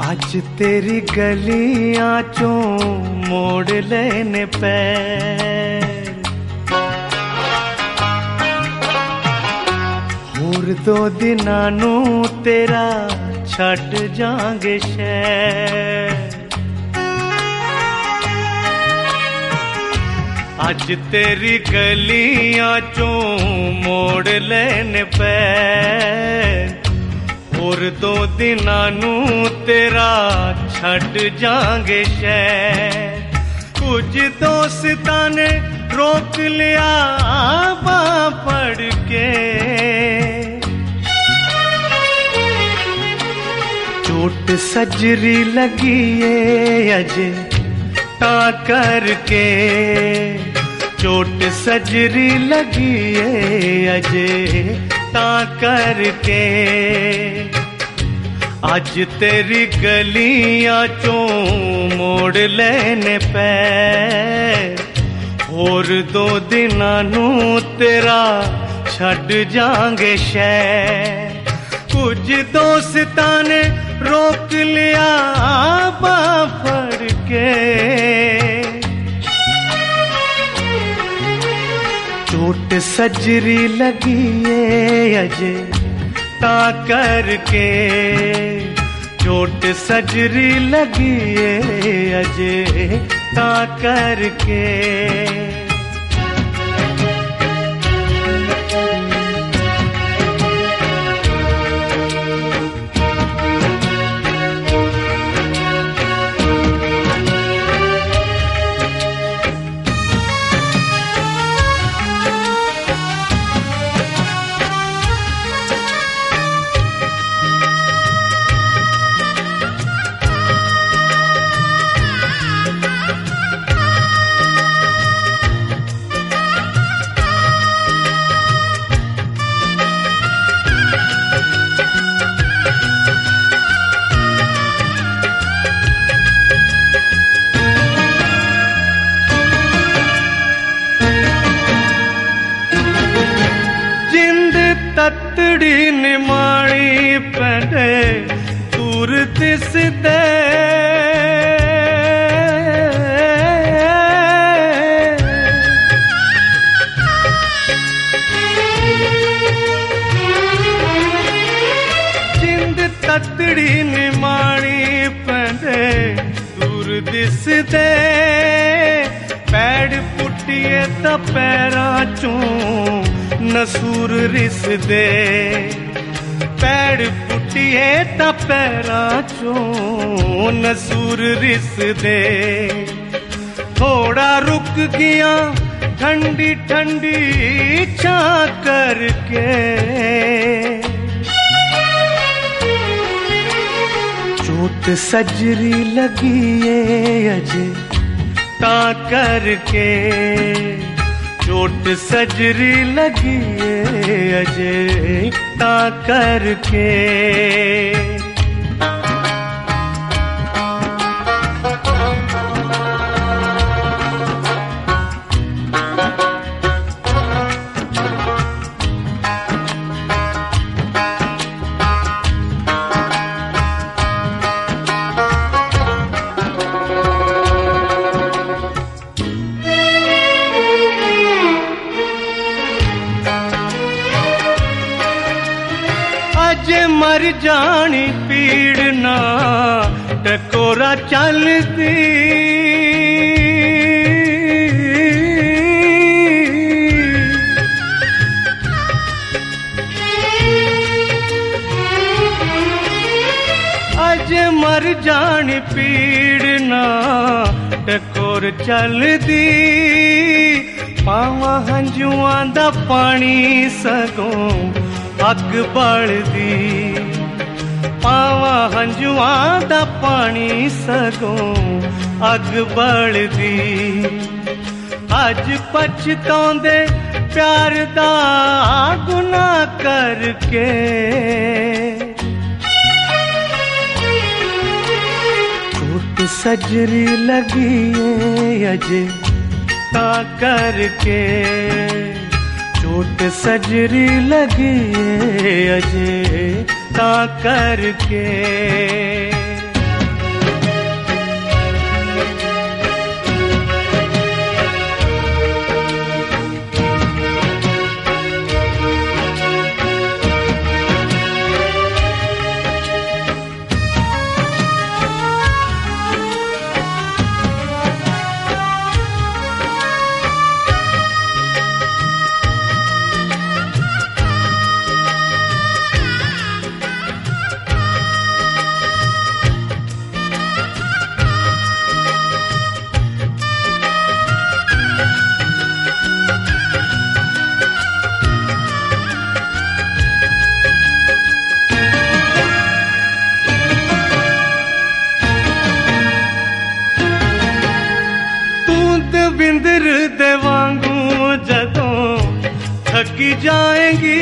आज तेरी गलियां चों मोड़ लेने पैर, होर दो दिनां नू तेरा छड्ड जांगे शहर। आज तेरी गलियां चों मोड़ लेने पैर, और दो दिनां नू तेरा छड्ड जांगे शहर। कुछ दोस्तां ने रोक लिया बां फड़ के, चोट सजरी लगी है अजे ता करके, चोट सजरी लगी है अजे ता करके। आज तेरी गलियां चों मोड़ लेने पैर, और दो दिनां नू तेरा छड्ड जांगे शहर। कुछ दोस्तां ने रोक लिया बां फड़ के, चोट सजरी लगी है अजे ता करके, चोट सजरी लगी है अजे ता करके। ततड़ी निमाणी पैंडे दूर दिसदे, जिंद ततड़ी निमाणी पैंडे दूर दिसदे। पैड़ पुट्टिए तां पैरां चों नसूर रिसदे, पैड़ पुट्टिए तां पैरां चों नसूर रिसदे। थोड़ा रुक गया ठंडी ठंडी छां करके, चोट सजरी लगी है अजे ता करके, चोट सजरी लगी है अजे ता करके। अजे मर जानी पीड़ ना टकोरा चलदी, अजे मर जानी पीड़ ना टकोर चलदी। पावां हंजुआं दा पानी सगों अग बलदी, पावां हंजुआं दा पानी सगों अग बलदी। अज पछताउंदे प्यार दा गुनाह करके, चोट सजरी लगी है अजे ता करके, चोट सजरी लगी है अजे ता करके। थकी जाएंगी।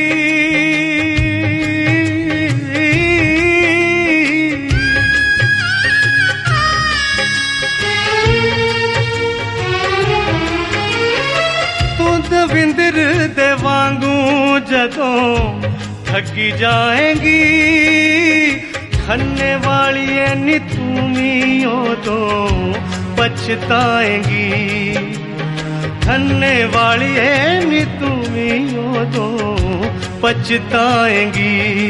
दविंदर दे वांगू जदों थकी जाएंगी, खन्ने वाली नी तुमी उदों पछताएंगी। खन्ने वाली नी तुमी उदों पछताएंगी।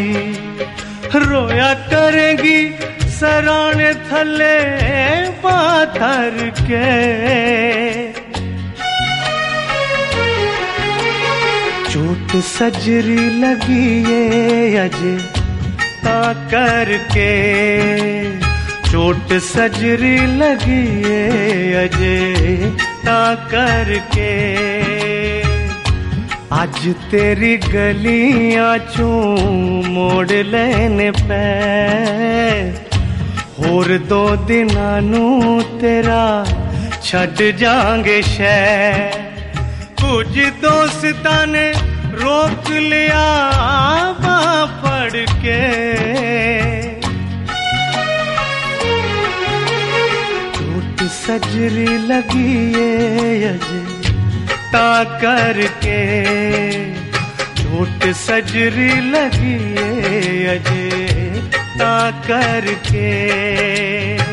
रोया करेंगी सराने थले पाथर के, चोट सजरी लगी ये अजे ता करके। चोट सजरी लगी ये अजे ता करके। आज तेरी गलियां चू मोड़ लेने पे, होर 2 दिनां नू तेरा छड़ जांगे शहर। कुछ दोस्तां ने रोक लिया पड़ के, चोट सजरी लगी ये अजे ता करके। चोट सजरी लगी ये अजे ता करके।